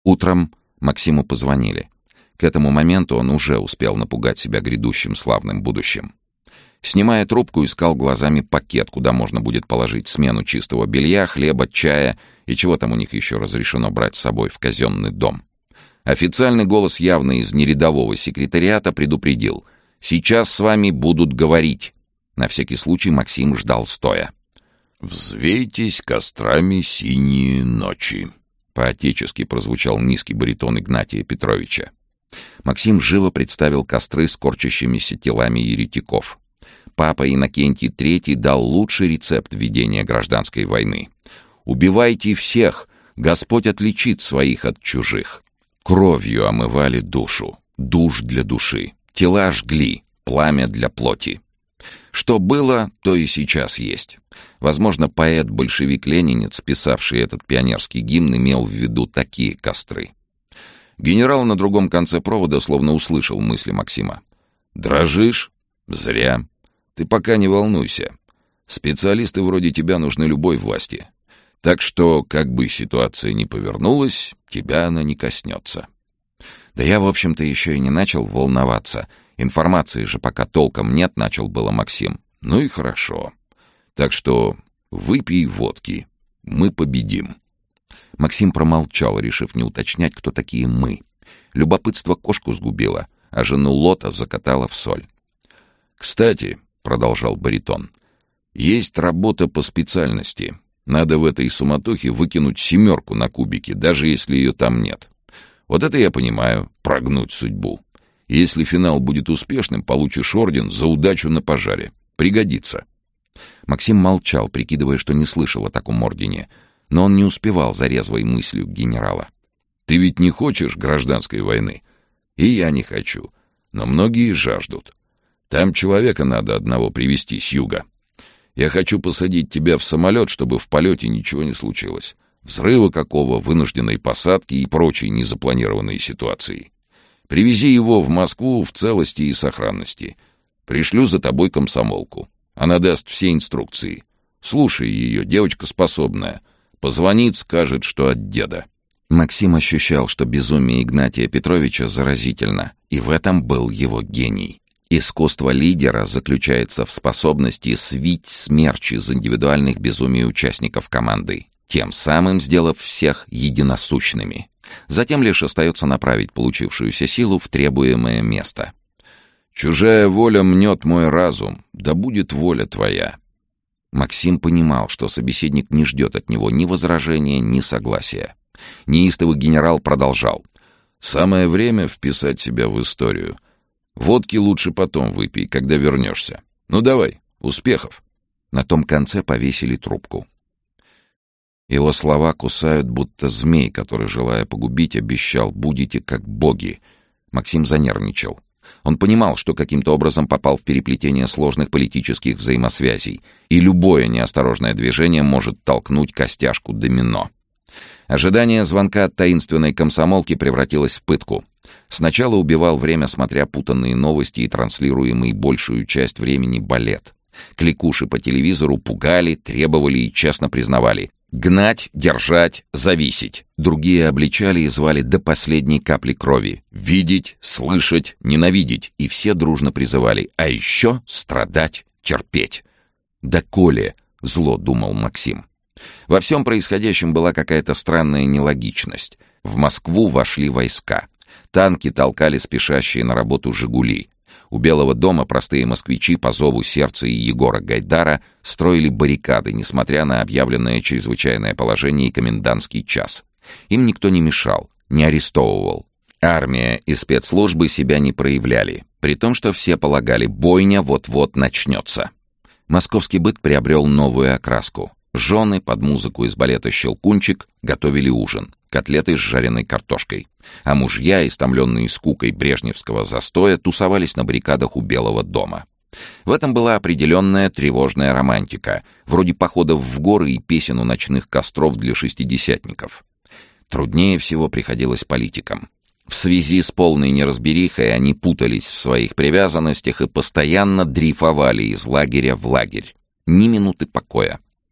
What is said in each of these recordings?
Утром Максиму позвонили. К этому моменту он уже успел напугать себя грядущим славным будущим. Снимая трубку, искал глазами пакет, куда можно будет положить смену чистого белья, хлеба, чая и чего там у них еще разрешено брать с собой в казенный дом. Официальный голос, явно из нерядового секретариата, предупредил: «Сейчас с вами будут говорить». На всякий случай Максим ждал стоя. «Взвейтесь кострами синие ночи», — по-отечески прозвучал низкий баритон Игнатия Петровича. Максим живо представил костры с корчащимися телами еретиков. Папа Иннокентий III дал лучший рецепт ведения гражданской войны. «Убивайте всех, Господь отличит своих от чужих». Кровью омывали душу, душ для души, тела жгли, пламя для плоти. Что было, то и сейчас есть. Возможно, поэт-большевик-ленинец, писавший этот пионерский гимн, имел в виду такие костры. Генерал на другом конце провода словно услышал мысли Максима. «Дрожишь? Зря. Ты пока не волнуйся. Специалисты вроде тебя нужны любой власти. Так что, как бы ситуация ни повернулась, тебя она не коснется». «Да я, в общем-то, еще и не начал волноваться. Информации же пока толком нет», — начал было Максим. «Ну и хорошо. Так что выпей водки. Мы победим». Максим промолчал, решив не уточнять, кто такие «мы». Любопытство кошку сгубило, а жену Лота закатало в соль. «Кстати», — продолжал баритон, — «есть работа по специальности. Надо в этой суматохе выкинуть 7 на кубике, даже если ее там нет. Вот это я понимаю, прогнуть судьбу. Если финал будет успешным, получишь орден за удачу на пожаре. Пригодится». Максим молчал, прикидывая, что не слышал о таком ордене, но он не успевал за резвой мыслью генерала. «Ты ведь не хочешь гражданской войны? И я не хочу. Но многие жаждут. Там человека надо одного привезти с юга. Я хочу посадить тебя в самолет, чтобы в полете ничего не случилось. Взрыва какого, вынужденной посадки и прочей незапланированной ситуации. Привези его в Москву в целости и сохранности. Пришлю за тобой комсомолку. Она даст все инструкции. Слушай ее, девочка способная. Позвонит, скажет, что от деда». Максим ощущал, что безумие Игнатия Петровича заразительно, и в этом был его гений. Искусство лидера заключается в способности свить смерч из индивидуальных безумий участников команды, тем самым сделав всех единосущными. Затем лишь остается направить получившуюся силу в требуемое место. «Чужая воля мнет мой разум, да будет воля твоя». Максим понимал, что собеседник не ждет от него ни возражения, ни согласия. Неистовый генерал продолжал. «Самое время вписать себя в историю. Водки лучше потом выпей, когда вернешься. Ну давай, успехов». На том конце повесили трубку. Его слова кусают, будто змей, который, желая погубить, обещал: «Будете как боги». Максим занервничал. Он понимал, что каким-то образом попал в переплетение сложных политических взаимосвязей, и любое неосторожное движение может толкнуть костяшку домино. Ожидание звонка от таинственной комсомолки превратилось в пытку. Сначала убивал время, смотря путанные новости и транслируемый большую часть времени балет. Кликуши по телевизору пугали, требовали и честно признавали: гнать, держать, зависеть. Другие обличали и звали до последней капли крови: видеть, слышать, ненавидеть. И все дружно призывали: а еще страдать, терпеть. «Да коли!» — зло думал Максим. Во всем происходящем была какая-то странная нелогичность. В Москву вошли войска. Танки толкали спешащие на работу «Жигули». У Белого дома простые москвичи по зову сердца и Егора Гайдара строили баррикады, несмотря на объявленное чрезвычайное положение и комендантский час. Им никто не мешал, не арестовывал. Армия и спецслужбы себя не проявляли, при том, что все полагали: бойня вот-вот начнется. Московский быт приобрел новую окраску. Жены под музыку из балета «Щелкунчик» готовили ужин, котлеты с жареной картошкой. А мужья, истомленные скукой брежневского застоя, тусовались на баррикадах у Белого дома. В этом была определенная тревожная романтика, вроде походов в горы и песен у ночных костров для шестидесятников. Труднее всего приходилось политикам. В связи с полной неразберихой они путались в своих привязанностях и постоянно дрейфовали из лагеря в лагерь. Ни минуты покоя.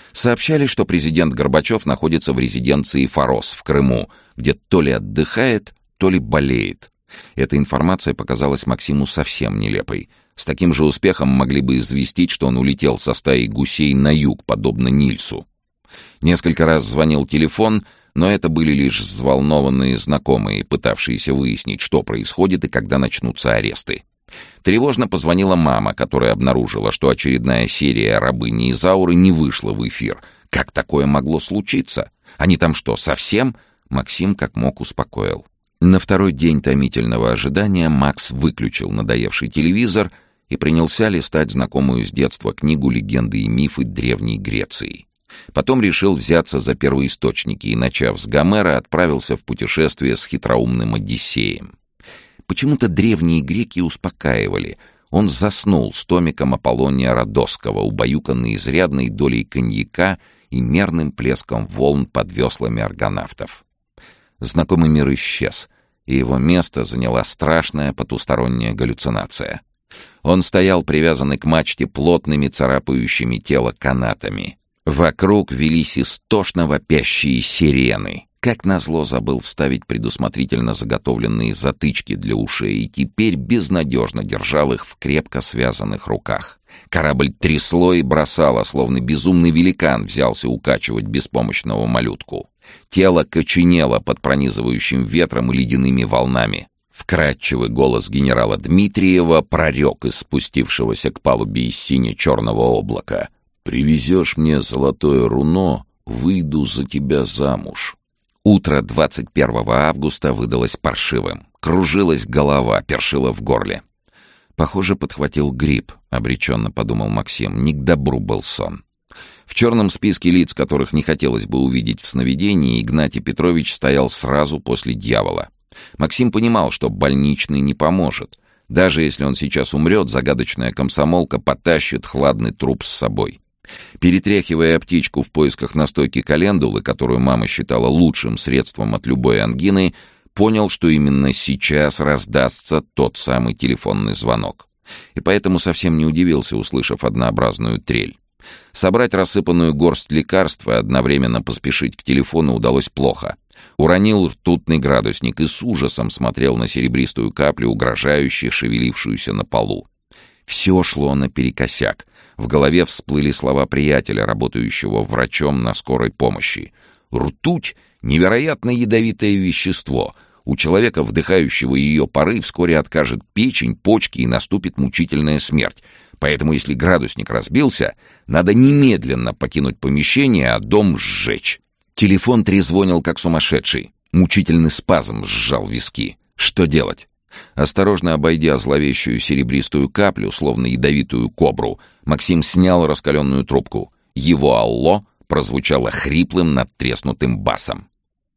Сообщали, что президент Горбачев находится в резиденции «Форос» в Крыму, где то ли отдыхает, то ли болеет. Эта информация показалась Максиму совсем нелепой. С таким же успехом могли бы известить, что он улетел со стаей гусей на юг, подобно Нильсу. Несколько раз звонил телефон, но это были лишь взволнованные знакомые, пытавшиеся выяснить, что происходит и когда начнутся аресты. Тревожно позвонила мама, которая обнаружила, что очередная серия «Рабыни Изауры» не вышла в эфир. Как такое могло случиться? Они там что, совсем? Максим как мог успокоил. На второй день томительного ожидания Макс выключил надоевший телевизор и принялся листать знакомую с детства книгу «Легенды и мифы Древней Греции». Потом решил взяться за первоисточники и, начав с Гомера, отправился в путешествие с хитроумным Одиссеем. Почему-то древние греки успокаивали. Он заснул с томиком Аполлония Родосского, убаюканный изрядной долей коньяка и мерным плеском волн под веслами аргонавтов. Знакомый мир исчез, и его место заняла страшная потусторонняя галлюцинация. Он стоял привязанный к мачте плотными царапающими тело канатами. Вокруг велись истошно вопящие сирены. Как назло забыл вставить предусмотрительно заготовленные затычки для ушей и теперь безнадежно держал их в крепко связанных руках. Корабль трясло и бросало, словно безумный великан взялся укачивать беспомощного малютку. Тело коченело под пронизывающим ветром и ледяными волнами. Вкрадчивый голос генерала Дмитриева прорек из спустившегося к палубе из сине-черного облака: «Привезешь мне золотое руно, выйду за тебя замуж». Утро 21 августа выдалось паршивым. Кружилась голова, першила в горле. «Похоже, подхватил грипп», — обреченно подумал Максим. Не к добру был сон. В черном списке лиц, которых не хотелось бы увидеть в сновидении, Игнатий Петрович стоял сразу после дьявола. Максим понимал, что больничный не поможет. Даже если он сейчас умрет, загадочная комсомолка потащит хладный труп с собой. Перетряхивая аптечку в поисках настойки календулы, которую мама считала лучшим средством от любой ангины, понял, что именно сейчас раздастся тот самый телефонный звонок. И поэтому совсем не удивился, услышав однообразную трель. Собрать рассыпанную горсть лекарств и одновременно поспешить к телефону удалось плохо. Уронил ртутный градусник и с ужасом смотрел на серебристую каплю, угрожающе шевелившуюся на полу. Все шло наперекосяк. В голове всплыли слова приятеля, работающего врачом на скорой помощи. «Ртуть — невероятно ядовитое вещество. У человека, вдыхающего ее пары, вскоре откажет печень, почки и наступит мучительная смерть. Поэтому, если градусник разбился, надо немедленно покинуть помещение, а дом сжечь». Телефон трезвонил, как сумасшедший. Мучительный спазм сжал виски. Что делать? Осторожно обойдя зловещую серебристую каплю, словно ядовитую кобру, Максим снял раскаленную трубку. Его «алло» прозвучало хриплым, надтреснутым басом.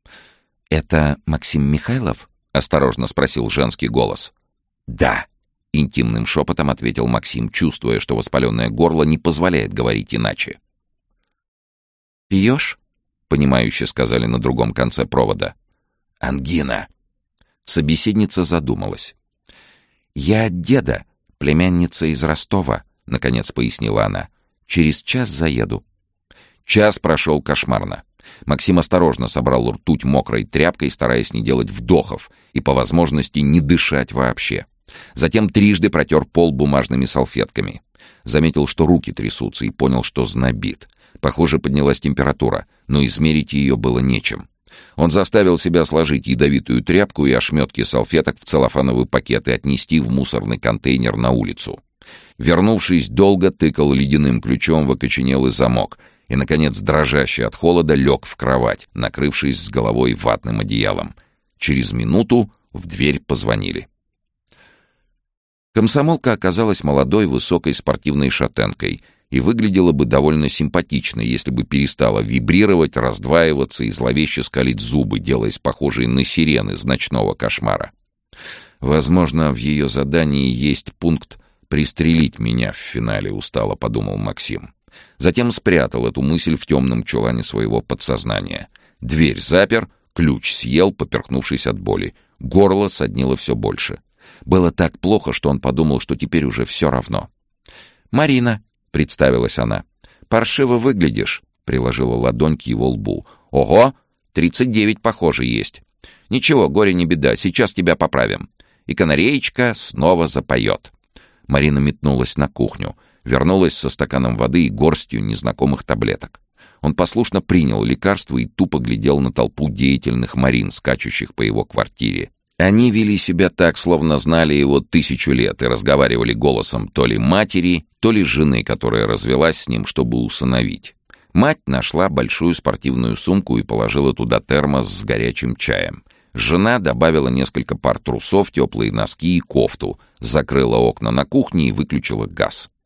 «Это Максим Михайлов?» — осторожно спросил женский голос. «Да», — интимным шепотом ответил Максим, чувствуя, что воспаленное горло не позволяет говорить иначе. «Пьешь?» — понимающе сказали на другом конце провода. «Ангина». Собеседница задумалась. «Я деда, племянница из Ростова», — наконец пояснила она. «Через час заеду». Час прошел кошмарно. Максим осторожно собрал ртуть мокрой тряпкой, стараясь не делать вдохов и, по возможности, не дышать вообще. Затем трижды протер пол бумажными салфетками. Заметил, что руки трясутся, и понял, что знобит. Похоже, поднялась температура, но измерить ее было нечем. Он заставил себя сложить ядовитую тряпку и ошметки салфеток в целлофановый пакет и отнести в мусорный контейнер на улицу. Вернувшись, долго тыкал ледяным ключом в окоченелый замок и, наконец, дрожащий от холода, лег в кровать, накрывшись с головой ватным одеялом. Через минуту в дверь позвонили. Комсомолка оказалась молодой, высокой спортивной шатенкой и выглядела бы довольно симпатично, если бы перестала вибрировать, раздваиваться и зловеще скалить зубы, делаясь похожей на сирен из ночного кошмара. Возможно, в ее задании есть пункт «пристрелить меня в финале», — устало подумал Максим. Затем спрятал эту мысль в темном чулане своего подсознания. Дверь запер, ключ съел, поперхнувшись от боли. Горло соднило все больше. Было так плохо, что он подумал, что теперь уже все равно. «Марина», — представилась она. «Паршиво выглядишь. приложила ладонь к его лбу. «Ого! 39, похоже, есть. Ничего, горе не беда, сейчас тебя поправим». И канареечка снова запоет. Марина метнулась на кухню, вернулась со стаканом воды и горстью незнакомых таблеток. Он послушно принял лекарство и тупо глядел на толпу деятельных Марин, скачущих по его квартире. Они вели себя так, словно знали его 1000 лет, и разговаривали голосом то ли матери, то ли жены, которая развелась с ним, чтобы усыновить. Мать нашла большую спортивную сумку и положила туда термос с горячим чаем. Жена добавила несколько пар трусов, теплые носки и кофту, закрыла окна на кухне и выключила газ.